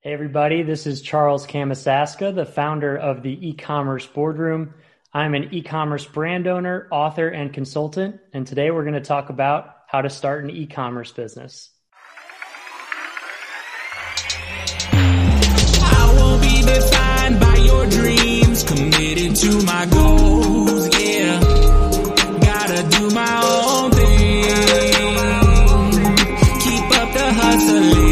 Hey everybody, this is Charles Kamisaska, the founder of the E-commerce Boardroom. I'm an e-commerce brand owner, author, and consultant, and today we're going to talk about how to start an e-commerce business. I won't be defined by your dreams, committed to my goals, yeah. Gotta do my own thing, keep up the hustling.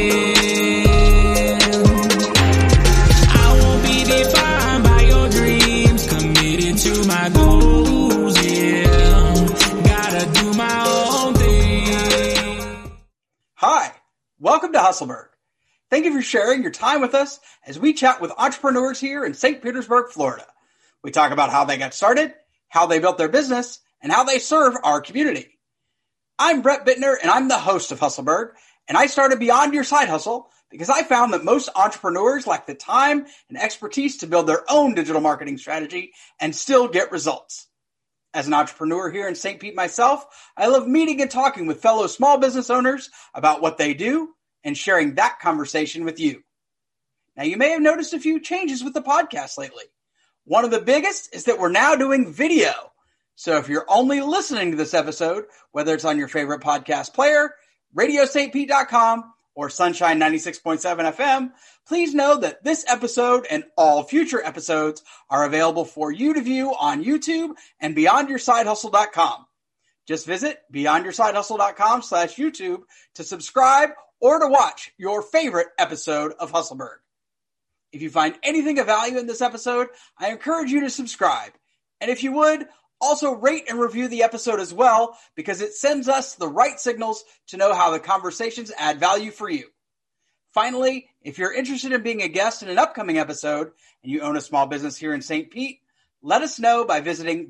Hi, welcome to Hustleberg. Thank you for sharing your time with us as we chat with entrepreneurs here in St. Petersburg, Florida. We talk about how they got started, how they built their business, and how they serve our community. I'm Brett Bittner, and I'm the host of Hustleberg, and I started Beyond Your Side Hustle because I found that most entrepreneurs lack the time and expertise to build their own digital marketing strategy and still get results. As an entrepreneur here in St. Pete myself, I love meeting and talking with fellow small business owners about what they do and sharing that conversation with you. Now, you may have noticed a few changes with the podcast lately. One of the biggest is that we're now doing video. So if you're only listening to this episode, whether it's on your favorite podcast player, radiostpete.com, or Sunshine 96.7 FM, please know that this episode and all future episodes are available for you to view on YouTube and beyondyoursidehustle.com. Just visit beyondyoursidehustle.com/YouTube to subscribe or to watch your favorite episode of Hustleberg. If you find anything of value in this episode, I encourage you to subscribe. And if you would, also rate and review the episode as well, because it sends us the right signals to know how the conversations add value for you. Finally, if you're interested in being a guest in an upcoming episode and you own a small business here in St. Pete, let us know by visiting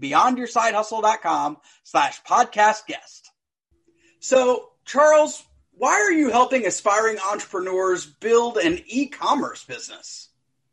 beyondyoursidehustle.com/podcast guest. So, Charles, why are you helping aspiring entrepreneurs build an e-commerce business?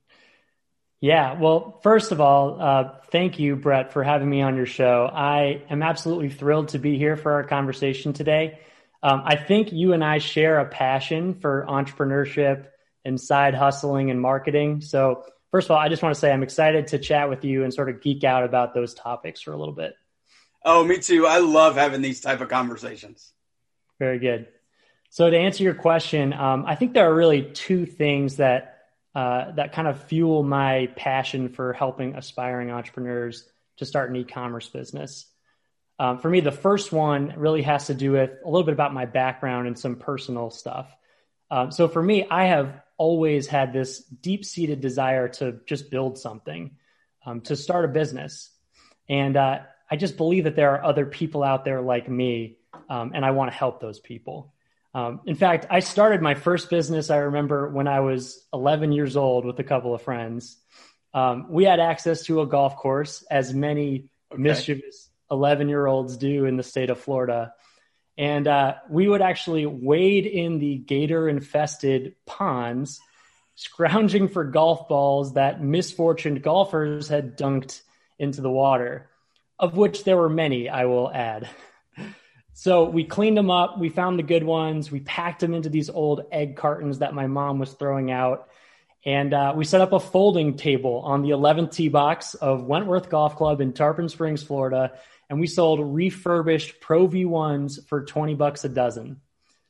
Yeah, well, first of all, thank you, Brett, for having me on your show. I am absolutely thrilled to be here for our conversation today. I think you and I share a passion for entrepreneurship and side hustling and marketing. So first of all, I just want to say I'm excited to chat with you and sort of geek out about those topics for a little bit. Oh, me too. I love having these type of conversations. Very good. So to answer your question, I think there are really two things that kind of fuel my passion for helping aspiring entrepreneurs to start an e-commerce business. For me, the first one really has to do with a little bit about my background and some personal stuff. So for me, I have always had this deep-seated desire to just build something, to start a business. And I just believe that there are other people out there like me, and I want to help those people. In fact, I started my first business, I remember, when I was 11 years old with a couple of friends. We had access to a golf course, as many mischievous 11-year-olds do in the state of Florida. And we would actually wade in the gator-infested ponds, scrounging for golf balls that misfortuned golfers had dunked into the water, of which there were many, I will add. So we cleaned them up. We found the good ones. We packed them into these old egg cartons that my mom was throwing out. And we set up a folding table on the 11th tee box of Wentworth Golf Club in Tarpon Springs, Florida. And we sold refurbished Pro V1s for $20 a dozen.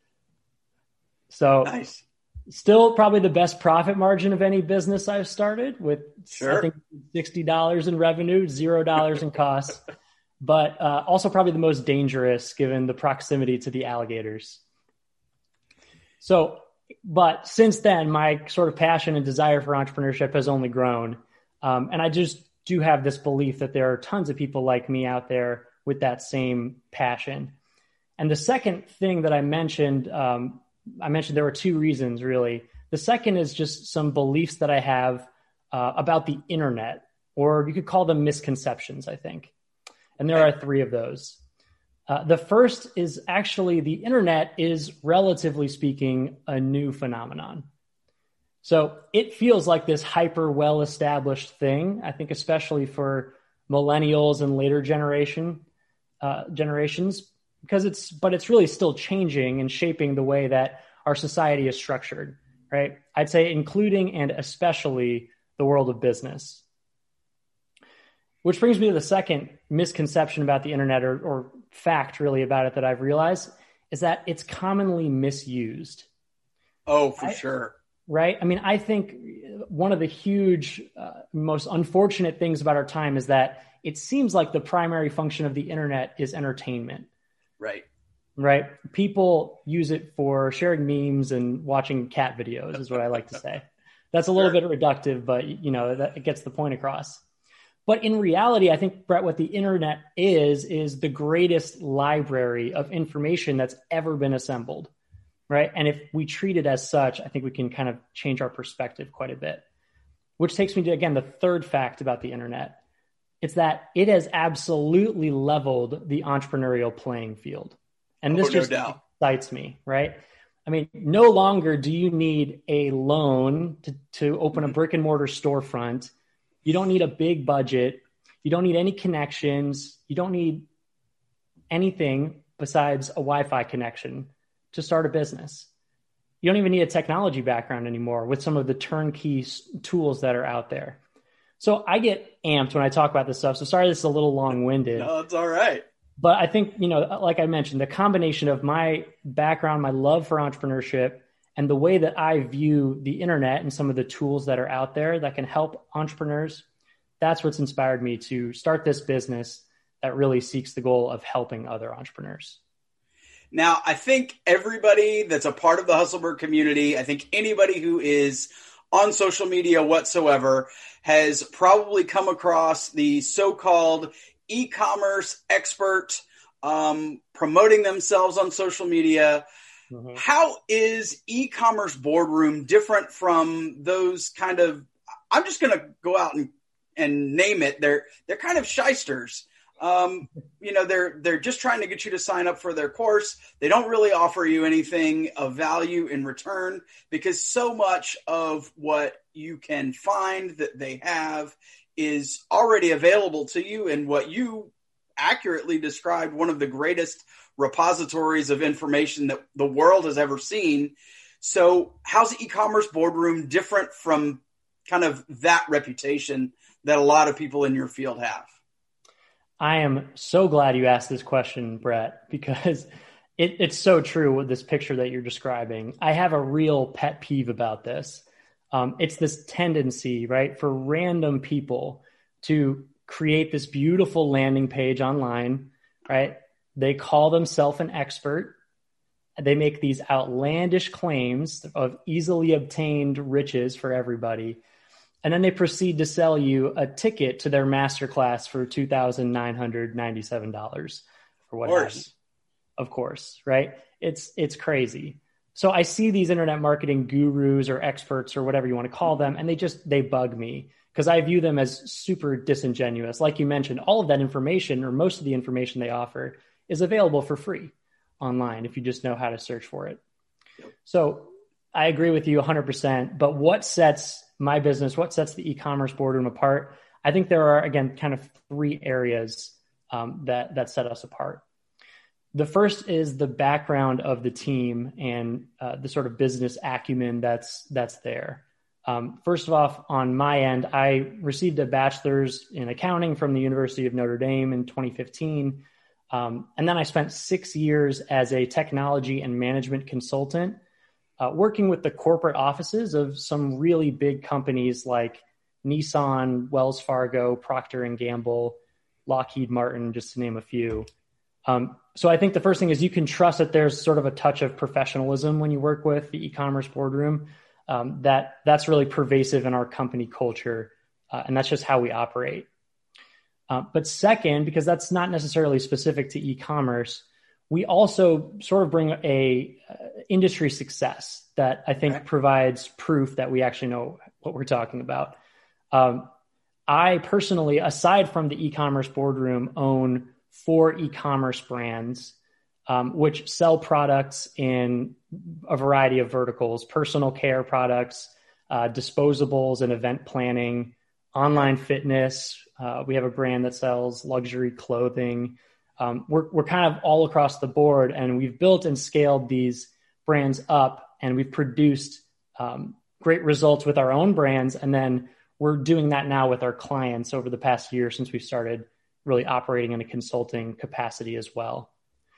So nice. Still probably the best profit margin of any business I've started with, I think, $60 in revenue, $0 in costs. But also probably the most dangerous given the proximity to the alligators. So, but since then, my sort of passion and desire for entrepreneurship has only grown. And I just do have this belief that there are tons of people like me out there with that same passion. And the second thing that I mentioned there were two reasons, really. The second is just some beliefs that I have about the internet, or you could call them misconceptions, I think. And there are three of those. The first is actually the internet is, relatively speaking, a new phenomenon. So it feels like this hyper well-established thing, I think, especially for millennials and later generations, because it's really still changing and shaping the way that our society is structured. right? I'd say including and especially the world of business. Which brings me to the second misconception about the internet, or fact really about it that I've realized, is that it's commonly misused. Oh, for sure. Right? I mean, I think one of the huge, most unfortunate things about our time is that it seems like the primary function of the internet is entertainment. Right. Right? People use it for sharing memes and watching cat videos, is what I like to say. That's a little bit reductive, but that it gets the point across. But in reality, I think, Brett, what the internet is the greatest library of information that's ever been assembled, right? And if we treat it as such, I think we can kind of change our perspective quite a bit. Which takes me to, again, the third fact about the internet. It's that it has absolutely leveled the entrepreneurial playing field. And this just excites me, right? I mean, no longer do you need a loan to open a brick and mortar storefront. You don't need a big budget. You don't need any connections. You don't need anything besides a Wi-Fi connection to start a business. You don't even need a technology background anymore with some of the turnkey tools that are out there. So I get amped when I talk about this stuff. So sorry, this is a little long-winded. No, it's all right. But I think, like I mentioned, the combination of my background, my love for entrepreneurship, and the way that I view the internet and some of the tools that are out there that can help entrepreneurs, that's what's inspired me to start this business that really seeks the goal of helping other entrepreneurs. Now, I think everybody that's a part of the Hustleberg community, I think anybody who is on social media whatsoever has probably come across the so-called e-commerce expert promoting themselves on social media. Mm-hmm. How is e-commerce boardroom different from those kind of, I'm just going to go out and name it. They're kind of shysters. They're just trying to get you to sign up for their course. They don't really offer you anything of value in return, because so much of what you can find that they have is already available to you, and what you accurately described, one of the greatest repositories of information that the world has ever seen. So how's e-commerce boardroom different from kind of that reputation that a lot of people in your field have? I am so glad you asked this question, Brett, because it's so true with this picture that you're describing. I have a real pet peeve about this. It's this tendency, right, for random people to create this beautiful landing page online, right? They call themselves an expert. They make these outlandish claims of easily obtained riches for everybody. And then they proceed to sell you a ticket to their masterclass for $2,997 or what have you. Of course, right? It's crazy. So I see these internet marketing gurus or experts or whatever you want to call them, and they bug me because I view them as super disingenuous. Like you mentioned, all of that information, or most of the information they offer, is available for free online if you just know how to search for it. So I agree with you 100%. But what sets my business, what sets the e-commerce boardroom apart? I think there are, again, kind of three areas that set us apart. The first is the background of the team and the sort of business acumen that's there. First of all, on my end, I received a bachelor's in accounting from the University of Notre Dame in 2015. And then I spent 6 years as a technology and management consultant, working with the corporate offices of some really big companies like Nissan, Wells Fargo, Procter & Gamble, Lockheed Martin, just to name a few. So I think the first thing is you can trust that there's sort of a touch of professionalism when you work with the e-commerce boardroom. That's really pervasive in our company culture, and that's just how we operate. But second, because that's not necessarily specific to e-commerce, we also sort of bring a industry success that I think provides proof that we actually know what we're talking about. I personally, aside from the e-commerce boardroom, own 4 e-commerce brands, which sell products in a variety of verticals: personal care products, disposables and event planning, online fitness. We have a brand that sells luxury clothing. We're kind of all across the board, and we've built and scaled these brands up, and we've produced great results with our own brands. And then we're doing that now with our clients over the past year since we started really operating in a consulting capacity as well.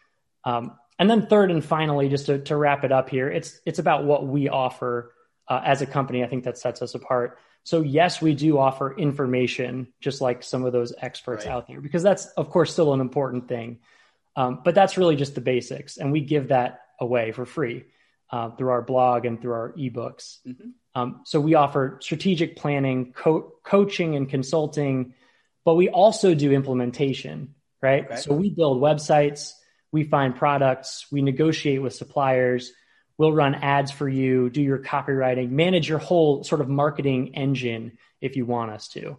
And then third and finally, just to wrap it up here, it's about what we offer as a company. I think that sets us apart. So yes, we do offer information, just like some of those experts out there, because that's of course still an important thing. But that's really just the basics. And we give that away for free through our blog and through our ebooks. So we offer strategic planning, coaching and consulting, but we also do implementation, right? Okay. So we build websites, we find products, we negotiate with suppliers, we'll run ads for you, do your copywriting, manage your whole sort of marketing engine if you want us to.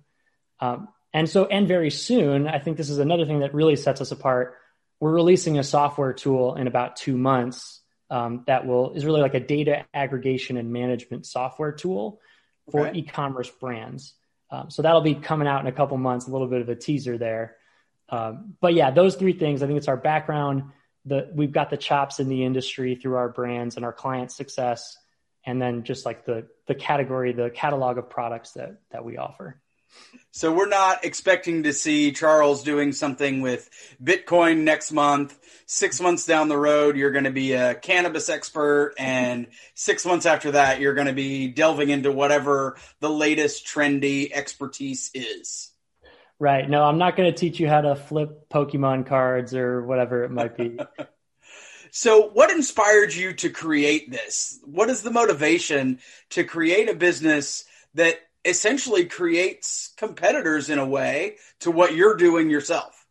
And very soon, I think this is another thing that really sets us apart. We're releasing a software tool in about 2 months that is really like a data aggregation and management software tool for e-commerce brands. So that'll be coming out in a couple months, a little bit of a teaser there. But yeah, those 3 things, I think it's our background, we've got the chops in the industry through our brands and our client success, and then just like the catalog of products that we offer. So we're not expecting to see Charles doing something with Bitcoin next month. 6 months down the road, you're going to be a cannabis expert. And 6 months after that, you're going to be delving into whatever the latest trendy expertise is. Right. No, I'm not going to teach you how to flip Pokemon cards or whatever it might be. So what inspired you to create this? What is the motivation to create a business that essentially creates competitors in a way to what you're doing yourself?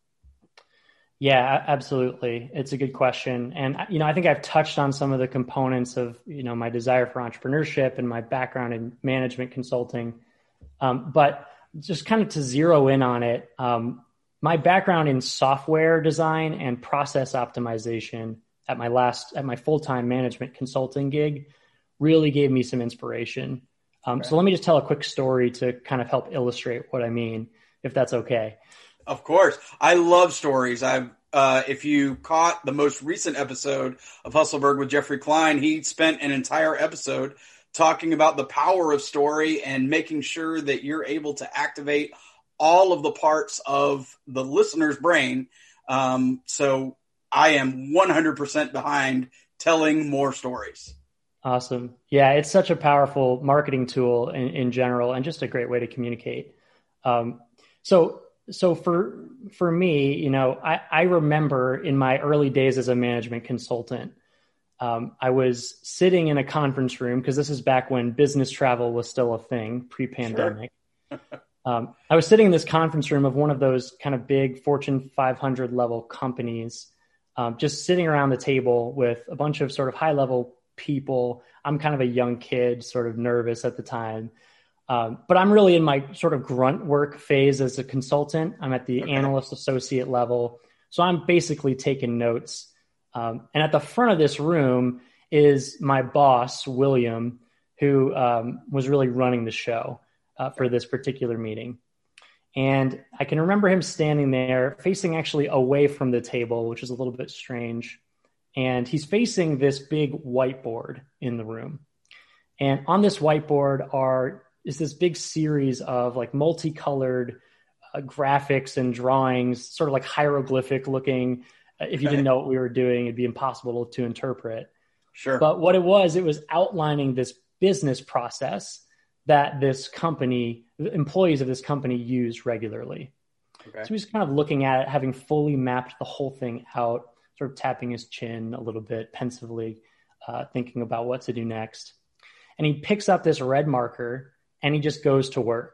Yeah, absolutely. It's a good question. And, I think I've touched on some of the components of, my desire for entrepreneurship and my background in management consulting. But just kind of to zero in on it, my background in software design and process optimization at my full-time management consulting gig really gave me some inspiration. So let me just tell a quick story to kind of help illustrate what I mean, if that's okay. Of course. I love stories. If you caught the most recent episode of Hustleberg with Jeffrey Klein, he spent an entire episode talking about the power of story and making sure that you're able to activate all of the parts of the listener's brain. So I am 100% behind telling more stories. Awesome. Yeah, it's such a powerful marketing tool in general, and just a great way to communicate. So for me, I remember in my early days as a management consultant, I was sitting in a conference room, because this is back when business travel was still a thing, pre-pandemic. Sure. I was sitting in this conference room of one of those kind of big Fortune 500 level companies, just sitting around the table with a bunch of sort of high level people. I'm kind of a young kid, sort of nervous at the time. But I'm really in my sort of grunt work phase as a consultant. I'm at the analyst associate level. So I'm basically taking notes. And at the front of this room is my boss, William, who was really running the show for this particular meeting. And I can remember him standing there facing actually away from the table, which is a little bit strange. And he's facing this big whiteboard in the room. And on this whiteboard is this big series of like multicolored graphics and drawings, sort of like hieroglyphic looking. If you didn't know what we were doing, it'd be impossible to interpret. Sure. But what it was outlining this business process that this company, the employees of this company use regularly. Okay. So he's kind of looking at it, having fully mapped the whole thing out, sort of tapping his chin a little bit pensively, thinking about what to do next. And he picks up this red marker and he just goes to work.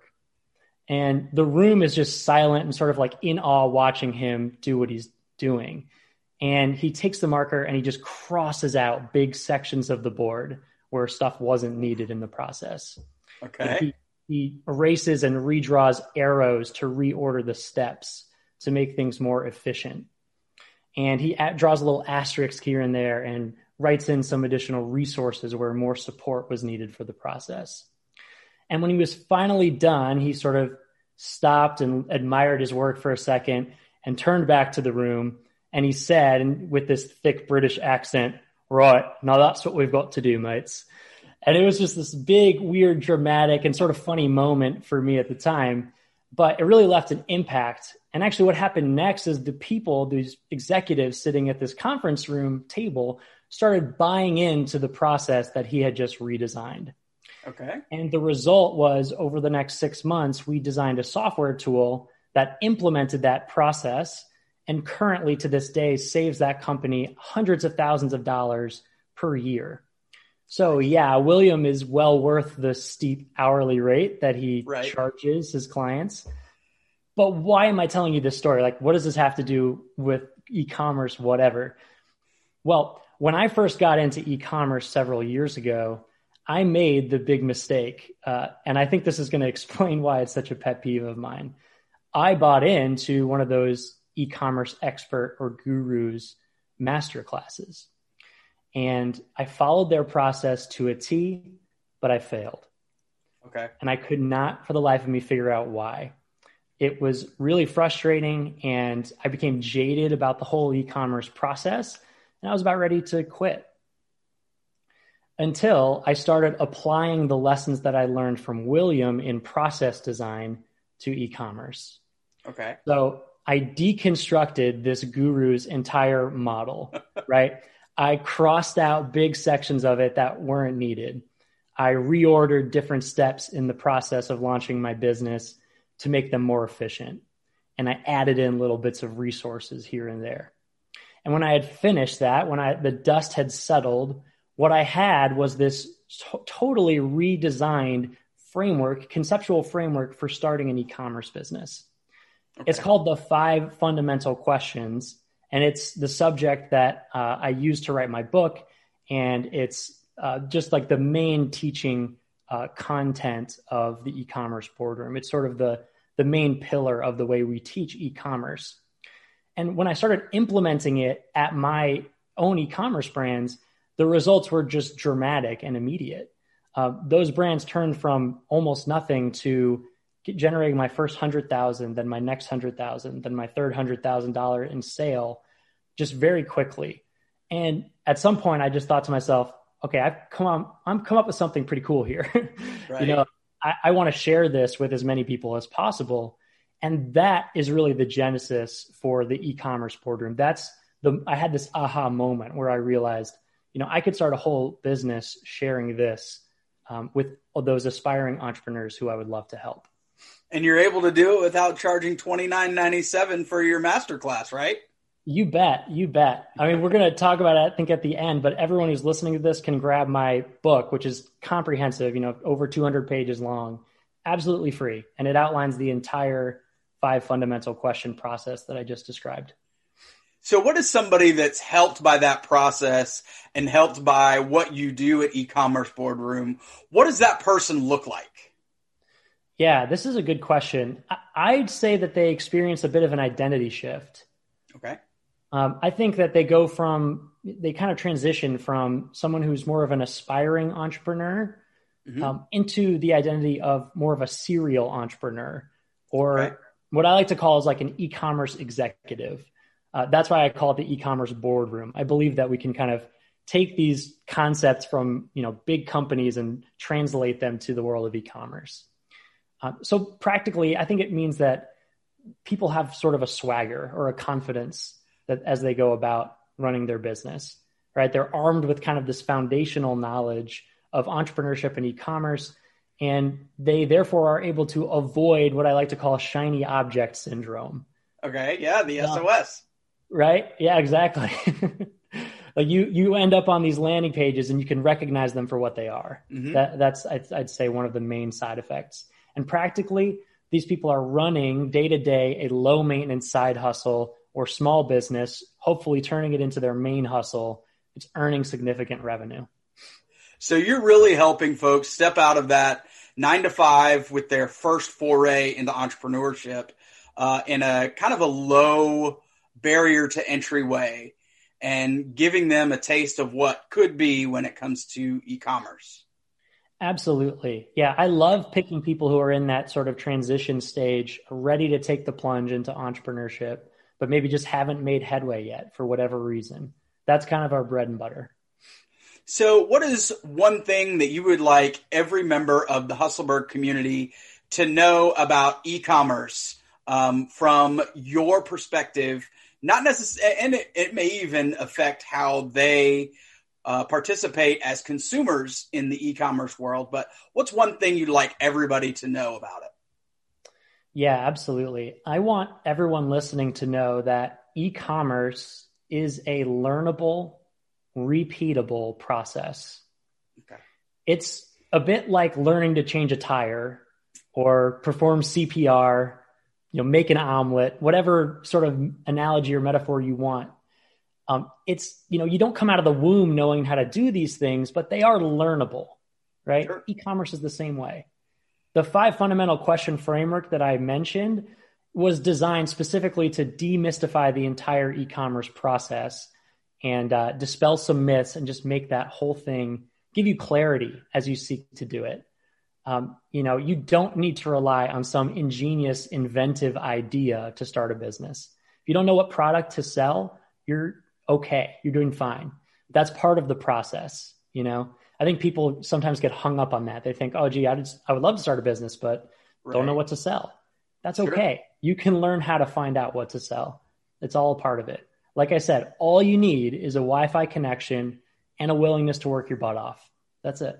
And the room is just silent and sort of like in awe watching him do what he's doing. And he takes the marker and he just crosses out big sections of the board where stuff wasn't needed in the process. Okay. He erases and redraws arrows to reorder the steps to make things more efficient. And he draws a little asterisk here and there and writes in some additional resources where more support was needed for the process. And when he was finally done, he sort of stopped and admired his work for a second and turned back to the room. And he said, and with this thick British accent, "Right, now that's what we've got to do, mates." And it was just this big, weird, dramatic, and sort of funny moment for me at the time. But it really left an impact. And actually what happened next is the people, these executives sitting at this conference room table, started buying into the process that he had just redesigned. Okay. And the result was, over the next 6 months, we designed a software tool that implemented that process, and currently to this day saves that company hundreds of thousands of dollars per year. So yeah, William is well worth the steep hourly rate that he charges his clients. But why am I telling you this story? Like, what does this have to do with e-commerce, whatever? Well, when I first got into e-commerce several years ago, I made the big mistake. And I think this is going to explain why it's such a pet peeve of mine. I bought into one of those e-commerce expert or gurus master classes. And I followed their process to a T, but I failed. Okay. And I could not for the life of me figure out why. It was really frustrating, and I became jaded about the whole e-commerce process, and I was about ready to quit. Until I started applying the lessons that I learned from William in process design to e-commerce. Okay. So I deconstructed this guru's entire model, right? I crossed out big sections of it that weren't needed. I reordered different steps in the process of launching my business to make them more efficient. And I added in little bits of resources here and there. And when I had finished that, when the dust had settled, what I had was this totally redesigned framework, conceptual framework for starting an e-commerce business. Okay. It's called the 5 Fundamental Questions. And it's the subject that I used to write my book. And it's just like the main teaching content of the e-commerce boardroom. It's sort of the main pillar of the way we teach e-commerce. And when I started implementing it at my own e-commerce brands, the results were just dramatic and immediate. Those brands turned from almost nothing to generating my first 100,000, then my next 100,000, then my third $100,000 in sale, just very quickly. And at some point, I just thought to myself, okay, I'm come up with something pretty cool here. Right. You know, I want to share this with as many people as possible. And that is really the genesis for the e-commerce boardroom. I had this aha moment where I realized, you know, I could start a whole business sharing this with those aspiring entrepreneurs who I would love to help. And you're able to do it without charging $29.97 for your masterclass, right? You bet. You bet. I mean, we're going to talk about it, I think, at the end, but everyone who's listening to this can grab my book, which is comprehensive, you know, over 200 pages long, absolutely free. And it outlines the entire 5 fundamental question process that I just described. So what is somebody that's helped by that process and helped by what you do at e-commerce boardroom? What does that person look like? Yeah, this is a good question. I'd say that they experience a bit of an identity shift. Okay. I think that they kind of transition from someone who's more of an aspiring entrepreneur into the identity of more of a serial entrepreneur, or what I like to call is like an e-commerce executive. That's why I call it the e-commerce boardroom. I believe that we can kind of take these concepts from, you know, big companies and translate them to the world of e-commerce. So practically, I think it means that people have sort of a swagger or a confidence that as they go about running their business, right? They're armed with kind of this foundational knowledge of entrepreneurship and e-commerce, and they therefore are able to avoid what I like to call shiny object syndrome. Okay. Yeah. The SOS. Right. Yeah, exactly. Like you end up on these landing pages and you can recognize them for what they are. Mm-hmm. That's I'd say one of the main side effects. And practically, these people are running day to day a low maintenance side hustle or small business, hopefully turning it into their main hustle. It's earning significant revenue. So you're really helping folks step out of that 9-to-5 with their first foray into entrepreneurship in a kind of a low barrier to entry way, and giving them a taste of what could be when it comes to e-commerce. Absolutely. Yeah. I love picking people who are in that sort of transition stage, ready to take the plunge into entrepreneurship, but maybe just haven't made headway yet for whatever reason. That's kind of our bread and butter. So what is one thing that you would like every member of the Hustleberg community to know about e-commerce from your perspective? Not necessarily, and it may even affect how they participate as consumers in the e-commerce world. But what's one thing you'd like everybody to know about it? Yeah, absolutely. I want everyone listening to know that e-commerce is a learnable, repeatable process. Okay. It's a bit like learning to change a tire or perform CPR, make an omelet, whatever sort of analogy or metaphor you want. It's, you don't come out of the womb knowing how to do these things, but they are learnable, right? Sure. E-commerce is the same way. The 5 fundamental question framework that I mentioned was designed specifically to demystify the entire e-commerce process and dispel some myths and just make that whole thing, give you clarity as you seek to do it. You don't need to rely on some ingenious, inventive idea to start a business. If you don't know what product to sell, you're okay. You're doing fine. That's part of the process. I think people sometimes get hung up on that. They think, oh, gee, I would love to start a business, but don't know what to sell. That's okay. You can learn how to find out what to sell. It's all a part of it. Like I said, all you need is a Wi-Fi connection and a willingness to work your butt off. That's it.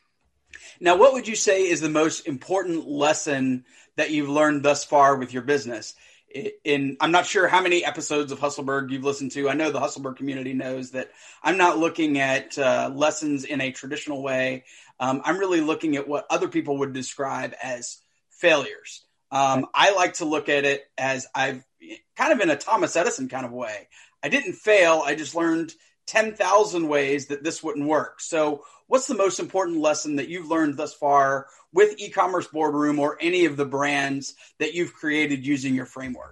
Now, what would you say is the most important lesson that you've learned thus far with your business? I'm not sure how many episodes of Hustleberg you've listened to. I know the Hustleberg community knows that I'm not looking at lessons in a traditional way. I'm really looking at what other people would describe as failures. I like to look at it as I've kind of in a Thomas Edison kind of way. I didn't fail. I just learned 10,000 ways that this wouldn't work. So what's the most important lesson that you've learned thus far with e-commerce boardroom or any of the brands that you've created using your framework?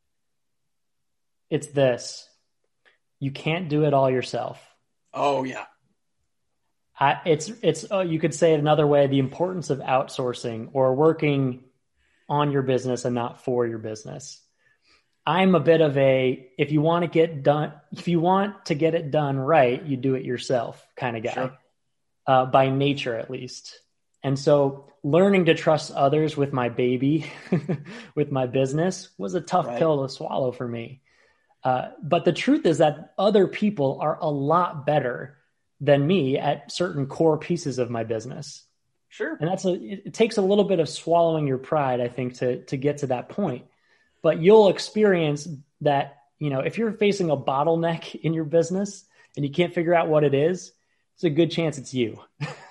It's this. You can't do it all yourself. Oh yeah. It's you could say it another way, the importance of outsourcing or working on your business and not for your business. I'm a bit of if you want to get it done right, you do it yourself kind of guy. Sure. By nature, at least. And so learning to trust others with my baby, with my business was a tough pill to swallow for me. But the truth is that other people are a lot better than me at certain core pieces of my business. Sure. And it takes a little bit of swallowing your pride, I think, to get to that point. But you'll experience that, if you're facing a bottleneck in your business and you can't figure out what it is, it's a good chance it's you.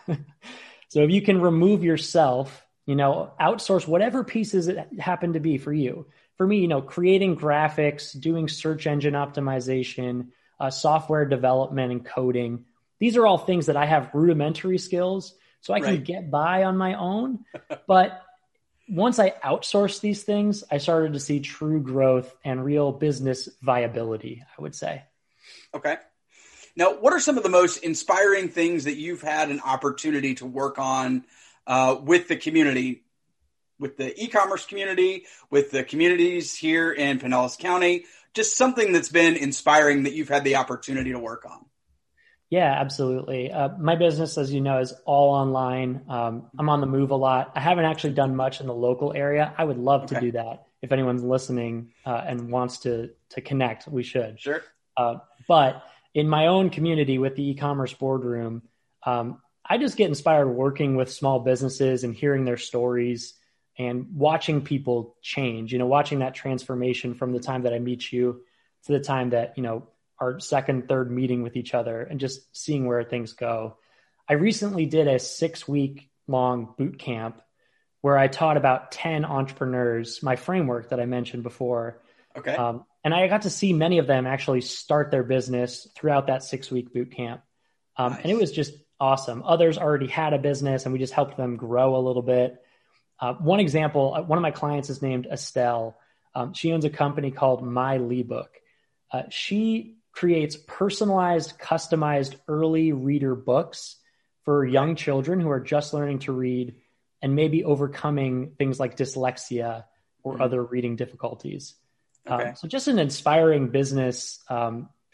So if you can remove yourself, outsource whatever pieces it happen to be for you. For me, creating graphics, doing search engine optimization, software development and coding. These are all things that I have rudimentary skills, so I can get by on my own. But once I outsourced these things, I started to see true growth and real business viability, I would say. Okay. Now, what are some of the most inspiring things that you've had an opportunity to work on with the community, with the e-commerce community, with the communities here in Pinellas County? Just something that's been inspiring that you've had the opportunity to work on. Yeah, absolutely. My business, as you know, is all online. I'm on the move a lot. I haven't actually done much in the local area. I would love to do that. If anyone's listening and wants to connect, we should. Sure. But in my own community with the e-commerce boardroom, I just get inspired working with small businesses and hearing their stories and watching people change, watching that transformation from the time that I meet you to the time that, our second, third meeting with each other and just seeing where things go. I recently did a 6-week long boot camp where I taught about 10 entrepreneurs my framework that I mentioned before. Okay. And I got to see many of them actually start their business throughout that 6-week boot camp. Nice. And it was just awesome. Others already had a business and we just helped them grow a little bit. One example, one of my clients is named Estelle. She owns a company called My Leebook. She creates personalized, customized early reader books for young children who are just learning to read and maybe overcoming things like dyslexia or other reading difficulties. Okay. So just an inspiring business.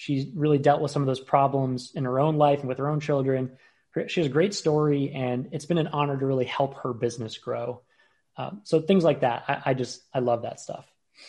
She's really dealt with some of those problems in her own life and with her own children. She has a great story, and it's been an honor to really help her business grow. So things like that. I love that stuff.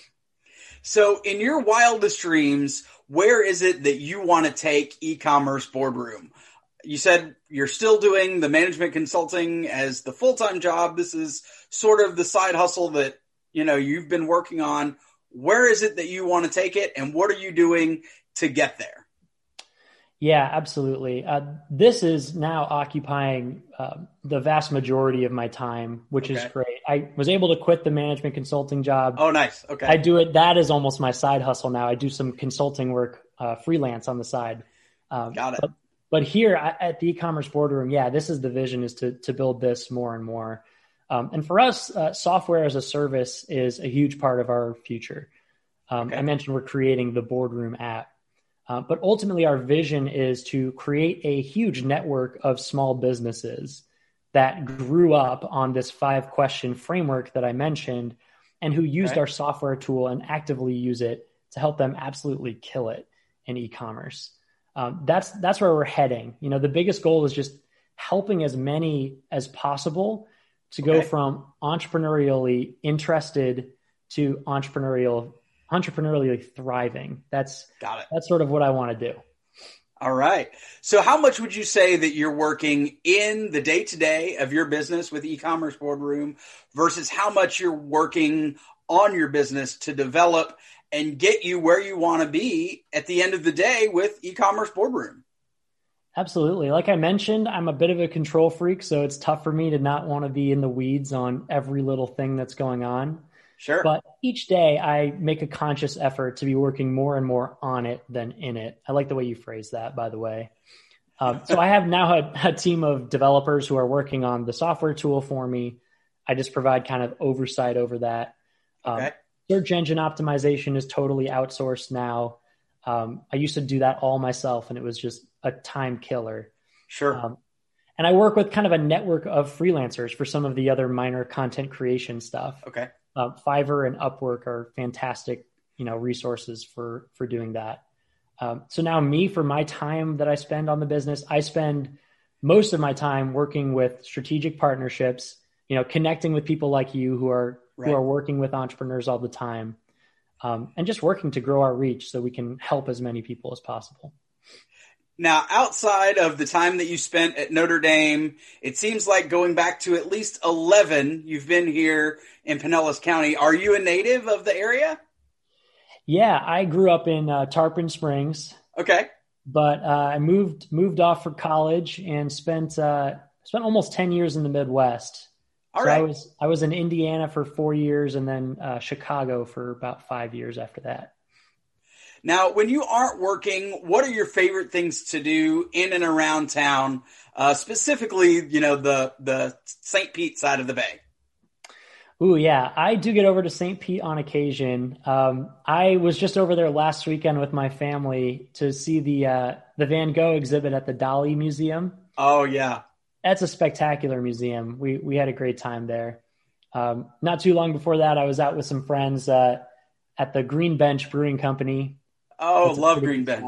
So in your wildest dreams, where is it that you want to take e-commerce boardroom? You said you're still doing the management consulting as the full-time job. This is sort of the side hustle that, you've been working on. Where is it that you want to take it, and what are you doing to get there? Yeah, absolutely. This is now occupying the vast majority of my time, which is great. I was able to quit the management consulting job. Oh, nice. Okay. I do it. That is almost my side hustle now. I do some consulting work, freelance on the side. Got it. But here at the e-commerce boardroom, this is the vision, is to build this more and more. And for us, software as a service is a huge part of our future. I mentioned we're creating the boardroom app. But ultimately, our vision is to create a huge network of small businesses that grew up on this 5-question framework that I mentioned, and who used our software tool and actively use it to help them absolutely kill it in e-commerce. That's where we're heading. The biggest goal is just helping as many as possible to go from entrepreneurially interested to entrepreneurially thriving. That's sort of what I want to do. All right. So how much would you say that you're working in the day-to-day of your business with e-commerce boardroom versus how much you're working on your business to develop and get you where you want to be at the end of the day with e-commerce boardroom? Absolutely. Like I mentioned, I'm a bit of a control freak, so it's tough for me to not want to be in the weeds on every little thing that's going on. Sure. But each day I make a conscious effort to be working more and more on it than in it. I like the way you phrase that, by the way. So I have now a team of developers who are working on the software tool for me. I just provide kind of oversight over that. Search engine optimization is totally outsourced now. I used to do that all myself, and it was just a time killer. Sure. And I work with kind of a network of freelancers for some of the other minor content creation stuff. Okay. Fiverr and Upwork are fantastic, resources for doing that. So now for my time that I spend on the business, I spend most of my time working with strategic partnerships, connecting with people like you who are working with entrepreneurs all the time, and just working to grow our reach so we can help as many people as possible. Now, outside of the time that you spent at Notre Dame, it seems like going back to at least 11, you've been here in Pinellas County. Are you a native of the area? Yeah, I grew up in Tarpon Springs. Okay. But I moved off for college and spent almost 10 years in the Midwest. All right. I was in Indiana for 4 years, and then Chicago for about 5 years after that. Now, when you aren't working, what are your favorite things to do in and around town, specifically, the St. Pete side of the bay? Ooh, yeah. I do get over to St. Pete on occasion. I was just over there last weekend with my family to see the Van Gogh exhibit at the Dali Museum. Oh, yeah. That's a spectacular museum. We had a great time there. Not too long before that, I was out with some friends at the Green Bench Brewing Company. Oh, love Green Bench.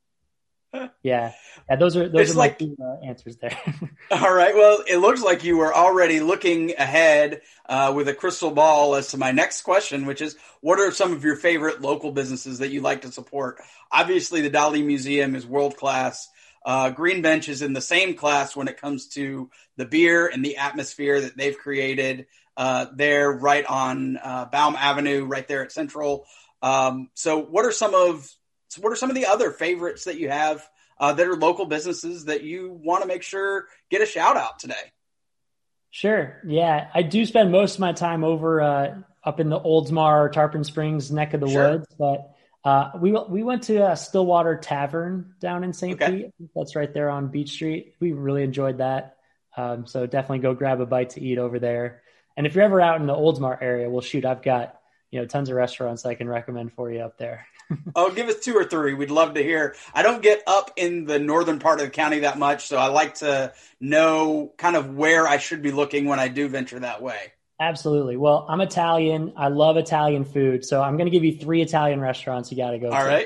Yeah. Those are my two answers there. All right. Well, it looks like you were already looking ahead with a crystal ball as to my next question, which is, what are some of your favorite local businesses that you like to support? Obviously, the Dali Museum is world-class. Green Bench is in the same class when it comes to the beer and the atmosphere that they've created there right on Baum Avenue, right there at Central. So what are some of the other favorites that you have that are local businesses that you want to make sure get a shout out today? Sure. Yeah. I do spend most of my time over up in the Oldsmar, Tarpon Springs neck of the woods, but we went to Stillwater Tavern down in St. Pete. That's right there on Beach Street. We really enjoyed that. So definitely go grab a bite to eat over there. And if you're ever out in the Oldsmar area, well, shoot, I've got tons of restaurants I can recommend for you up there. Oh, give us 2 or 3. We'd love to hear. I don't get up in the northern part of the county that much, so I like to know kind of where I should be looking when I do venture that way. Absolutely. Well, I'm Italian. I love Italian food, so I'm going to give you 3 Italian restaurants you got to go to. All right.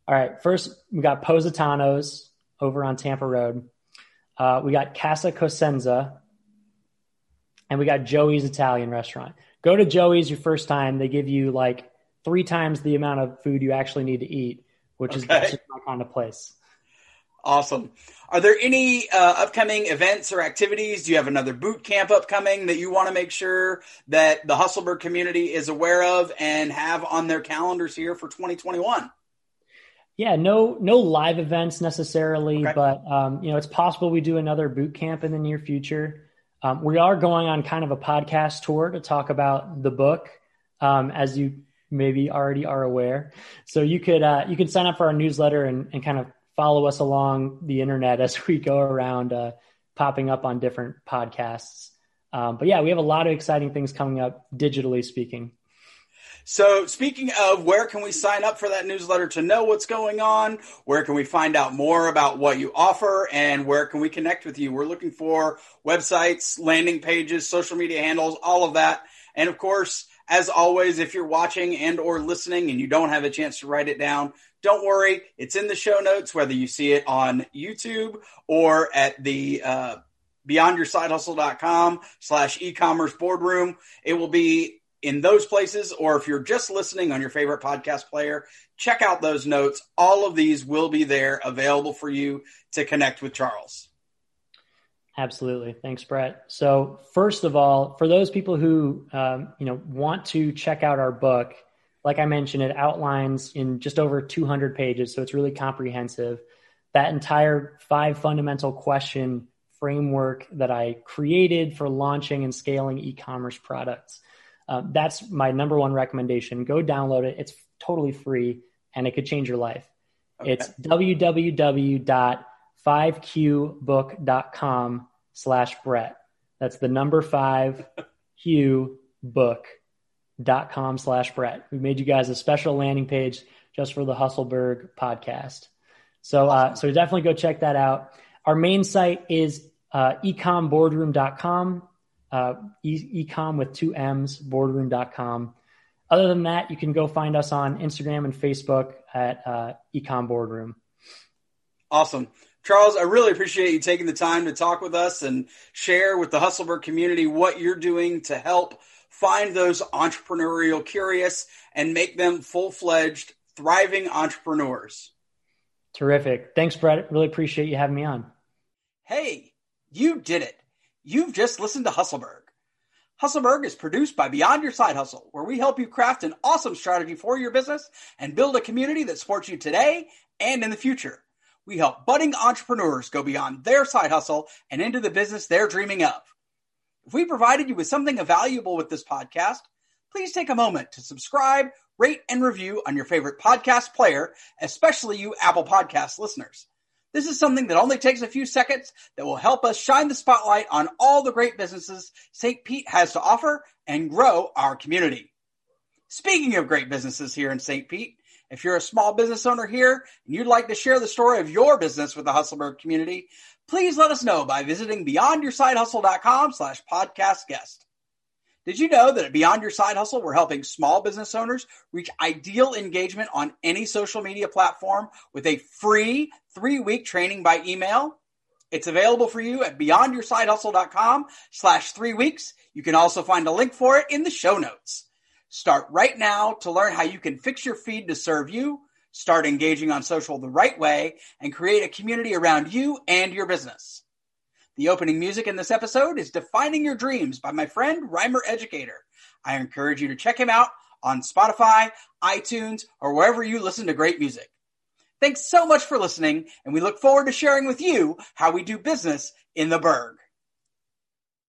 All right. First, we got Positano's over on Tampa Road. We got Casa Cosenza. And we got Joey's Italian restaurant. Go to Joey's your first time. They give you like 3 times the amount of food you actually need to eat, which is just my kind of place. Awesome. Are there any upcoming events or activities? Do you have another boot camp upcoming that you want to make sure that the Hustleberg community is aware of and have on their calendars here for 2021? Yeah, no live events necessarily, but it's possible we do another boot camp in the near future. We are going on kind of a podcast tour to talk about the book, as you maybe already are aware. So you can sign up for our newsletter and kind of follow us along the internet as we go around popping up on different podcasts. But yeah, we have a lot of exciting things coming up, digitally speaking. So speaking of, where can we sign up for that newsletter to know what's going on? Where can we find out more about what you offer? And where can we connect with you? We're looking for websites, landing pages, social media handles, all of that. And of course, as always, if you're watching and or listening and you don't have a chance to write it down, don't worry. It's in the show notes, whether you see it on YouTube or at the beyondyoursidehustle.com/e-commerce boardroom. It will be in those places, or if you're just listening on your favorite podcast player, check out those notes. All of these will be there available for you to connect with Charles. Absolutely. Thanks, Brett. So first of all, for those people who, want to check out our book, like I mentioned, it outlines in just over 200 pages. So it's really comprehensive. That entire 5 fundamental question framework that I created for launching and scaling e-commerce products. That's my number one recommendation. Go download it. It's totally free and it could change your life. Okay. It's www.5qbook.com/Brett. That's the number 5qbook.com/Brett. We made you guys a special landing page just for the Hustleberg podcast. So definitely go check that out. Our main site is ecomboardroom.com. Ecom with 2 M's, boardroom.com. Other than that, you can go find us on Instagram and Facebook at Ecom Boardroom. Awesome. Charles, I really appreciate you taking the time to talk with us and share with the Hustleberg community what you're doing to help find those entrepreneurial curious and make them full-fledged, thriving entrepreneurs. Terrific. Thanks, Brett. Really appreciate you having me on. Hey, you did it. You've just listened to Hustleberg. Hustleberg is produced by Beyond Your Side Hustle, where we help you craft an awesome strategy for your business and build a community that supports you today and in the future. We help budding entrepreneurs go beyond their side hustle and into the business they're dreaming of. If we provided you with something valuable with this podcast, please take a moment to subscribe, rate, and review on your favorite podcast player, especially you Apple Podcast listeners. This is something that only takes a few seconds that will help us shine the spotlight on all the great businesses St. Pete has to offer and grow our community. Speaking of great businesses here in St. Pete, if you're a small business owner here and you'd like to share the story of your business with the Hustleberg community, please let us know by visiting beyondyoursidehustle.com/podcast guest. Did you know that at Beyond Your Side Hustle, we're helping small business owners reach ideal engagement on any social media platform with a free 3-week training by email? It's available for you at beyondyoursidehustle.com/3weeks. You can also find a link for it in the show notes. Start right now to learn how you can fix your feed to serve you, start engaging on social the right way, and create a community around you and your business. The opening music in this episode is Defining Your Dreams by my friend Rhymer Educator. I encourage you to check him out on Spotify, iTunes, or wherever you listen to great music. Thanks so much for listening, and we look forward to sharing with you how we do business in the Berg.